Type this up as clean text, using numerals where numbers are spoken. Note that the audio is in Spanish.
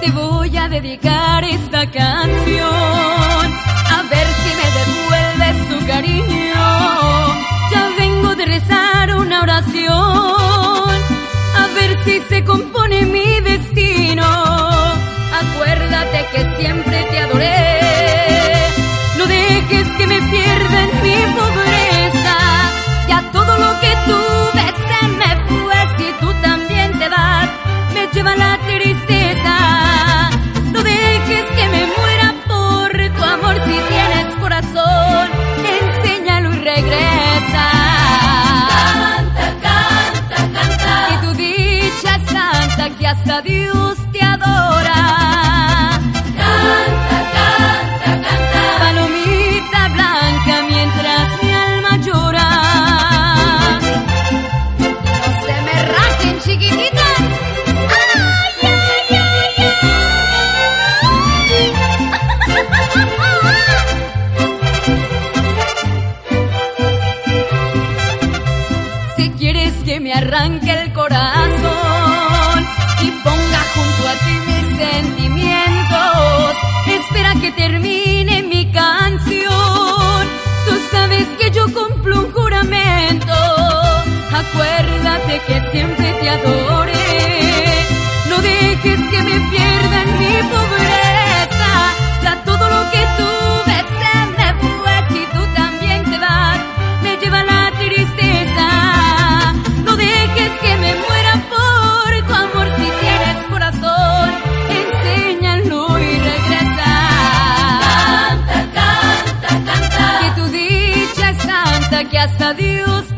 te voy a dedicar esta canción, a ver si me devuelves tu cariño. Ya vengo de rezar una oración, a ver si se compone mi destino. Acuérdate que siempre te adoré, no dejes que me pierda en mi pobreza. Ya todo lo que tuve se me fue, si tú también te vas, me lleva la tristeza. No dejes que me muera por tu amor, si tienes corazón, enséñalo y regresa. Canta, canta, canta, que tu dicha es tanta que hasta Dios te adora. Canta, canta, canta, palomita blanca mientras mi alma llora. No se me rajen, chiquitita. Ay, ay, ay, ay. Si quieres que me arranque el corazón y ponga junto a ti mis sentimientos, espera que termine mi canción. Tú sabes que yo cumplo un juramento. Acuérdate que siempre te adoré, no dejes que me pierda en mi pobreza. Ya todo lo que tuve se me fue, si tú también te vas, me lleva la tristeza. No dejes que me muera por tu amor, si tienes corazón, enséñalo y regresa. Canta, canta, canta, que tu dicha es tanta que hasta Dios